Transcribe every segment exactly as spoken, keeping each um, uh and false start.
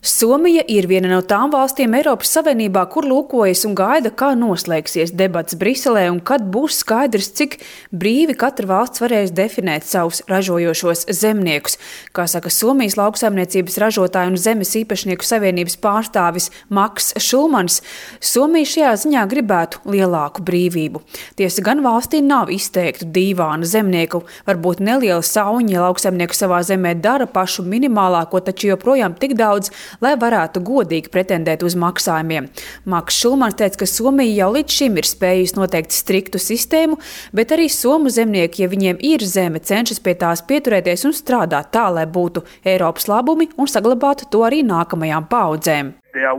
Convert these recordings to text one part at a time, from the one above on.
Somija ir viena no tām valstīm Eiropas Savienībā, kur lūkojas un gaida, kā noslēgsies debats Briselē un kad būs skaidrs, cik brīvi katra valsts varēs definēt savus ražojošos zemniekus. Kā saka Somijas lauksaimniecības ražotāju un zemes īpašnieku savienības pārstāvis Maks Šulmans, Somija šajā ziņā gribētu lielāku brīvību. Tiesa gan valstī nav izteiktu dīvāna zemnieku, varbūt neliela sauņa, ja lauksaimnieku savā zemē dara pašu minimālāko, taču joprojām tik daudz, lai varētu godīgi pretendēt uz maksājumiem. Maks Šulmans teica, ka Somija jau līdz šim ir spējusi noteikt striktu sistēmu, bet arī somu zemnieki, ja viņiem ir zeme, cenšas pie tās pieturēties un strādāt tā, lai būtu Eiropas labumi un saglabātu to arī nākamajām paaudzēm.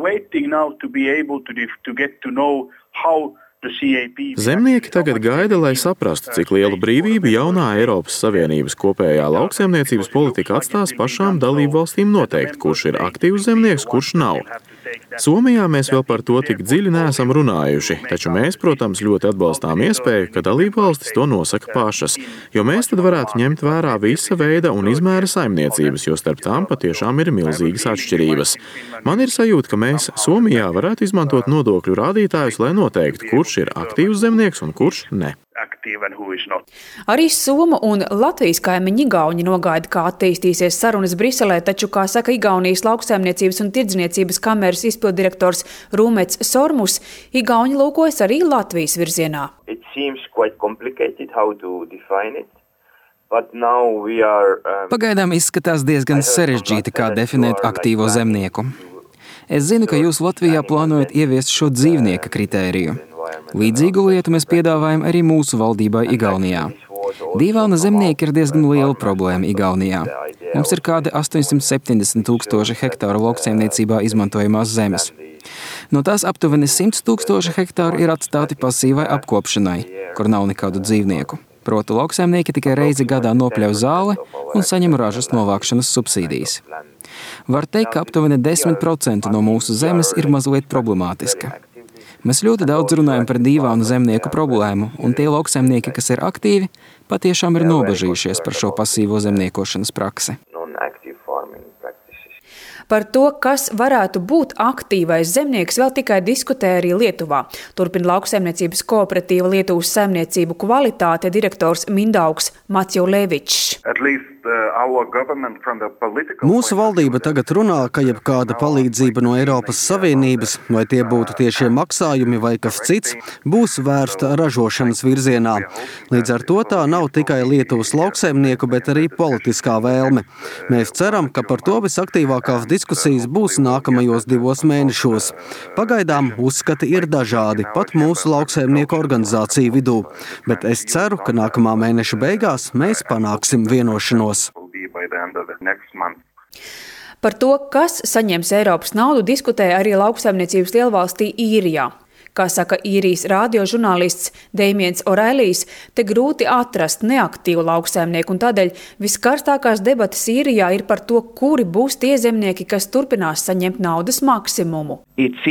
Zemnieki tagad gaida, lai saprastu, cik lielu brīvību jaunā Eiropas Savienības kopējā lauksaimniecības politika atstās pašām dalību valstīm noteikt, kurš ir aktīvs zemnieks, kurš nav. Somijā mēs vēl par to tik dziļi neesam runājuši, taču mēs, protams, ļoti atbalstām iespēju, ka dalību valstis to nosaka pašas, jo mēs tad varētu ņemt vērā visa veida un izmēra saimniecības, jo starp tām patiešām ir milzīgas atšķirības. Man ir sajūta, ka mēs Somijā varētu izmantot nodokļu rādītājus, lai noteiktu, kurš ir aktīvs zemnieks un kurš ne. Arī Somu un Latvijas kaimiņi Igauņi nogaida, kā attīstīsies sarunas Briselē, taču, kā saka Igaunijas lauksaimniecības un tirdzniecības kameras izpildirektors Rūmets Sormus, Igauņi lūkojas arī Latvijas virzienā. Pagaidām izskatās diezgan sarežģīti, kā definēt aktīvo zemnieku. Es zinu, ka jūs Latvijā plānojat ieviest šo dzīvnieka kritēriju. Līdzīgu lietu mēs piedāvājam arī mūsu valdībai Igaunijā. Dīvaina zemnieki ir diezgan liela problēma Igaunijā. Mums ir kādi astoņsimt septiņdesmit tūkstoši hektāru lauksaimniecībā izmantojamās zemes. No tās aptuveni simt tūkstoši hektāru ir atstāti pasīvai apkopšanai, kur nav nekādu dzīvnieku. Proti lauksaimnieki tikai reizi gadā nopļauj zāli un saņem ražas novākšanas subsīdijas. Var teikt, ka aptuveni desmit procenti no mūsu zemes ir mazliet problemātiska. Mēs ļoti daudz runājam par dīvainu zemnieku problēmu, un tie lauksaimnieki, kas ir aktīvi, patiešām ir nobažījušies par šo pasīvo zemniekošanas praksi. Par to, kas varētu būt aktīvais zemnieks, vēl tikai diskutē arī Lietuvā. Turpina lauksaimniecības kooperatīva Lietuvas saimniecību kvalitāte direktors Mindaugs Maciulēvičs. Mūsu valdība tagad runā, ka jebkāda palīdzība no Eiropas Savienības, vai tie būtu tiešie maksājumi vai kas cits, būs vērsta ražošanas virzienā. Līdz ar to tā nav tikai Lietuvas lauksaimnieku, bet arī politiskā vēlme. Mēs ceram, ka par to visaktīvākās diskusijas būs nākamajos divos mēnešos. Pagaidām uzskati ir dažādi, pat mūsu lauksaimnieku organizāciju vidū, bet es ceru, ka nākamā mēneša beigās mēs panāksim vienošanos. Par to, kas saņems Eiropas naudu, diskutē arī lauksaimniecības lielvalstī Īrijā. Kā saka īrijas radiožurnālists Dēmiens Orēlijs, te grūti atrast neaktīvu lauksaimnieku, un tādēļ viskarstākās debatas Īrijā ir par to, kuri būs tie zemnieki, kas turpinās saņemt naudas maksimumu.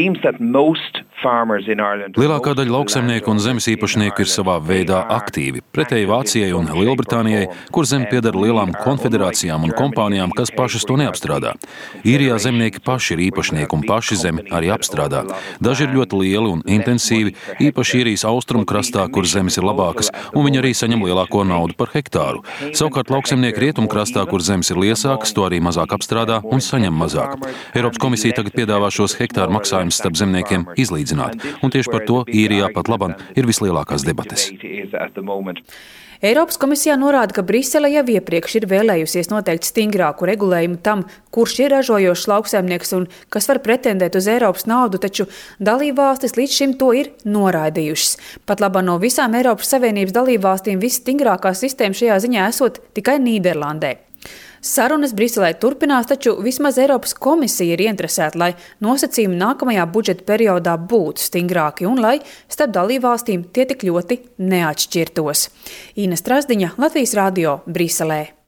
Lielākā daļa lauksaimnieku un zemes īpašnieku ir savā veidā aktīvi, pretēji Vācijai un Lielbritānijai, kur zeme pieder lielām konfederācijām un kompānijām, kas pašas to neapstrādā. Īrijā zemnieki paši ir īpašnieki un paši zemi arī apstrādā. Daži ir ļoti lieli un intensīvi, īpaši Īrijas austrumu krastā, kur zemes ir labākas, un viņi arī saņem lielāko naudu par hektāru. Savukārt lauksaimnieki rietumu krastā, kur zemes ir liesākas, to arī mazāk apstrādā un saņem mazāk. Eiropas komisija tagad piedāvā šos hektāru maksājumus starp zemniekiem izlīdzināt, un tieši par to Īrijā pat labam ir vislielākās debates. Eiropas komisijā norāda, ka Brisele jau iepriekš ir vēlējusies noteikt stingrāku regulējumu tam, kurš ir ražojošs lauksaimnieks un kas var pretendēt uz Eiropas naudu, taču dalībvalstis līdz šim to ir noraidījušas. Pat labā no visām Eiropas Savienības dalībvalstīm visstingrākā sistēma šajā ziņā esot tikai Nīderlandē. Sarunas Briselē turpinās, taču vismaz Eiropas komisija ir ieinteresēta, lai nosacījumi nākamajā budžeta periodā būtu stingrāki un lai starp dalībvalstīm tie tik ļoti neatšķirtos. Ina Strasdiņa, Latvijas radio, Briselē.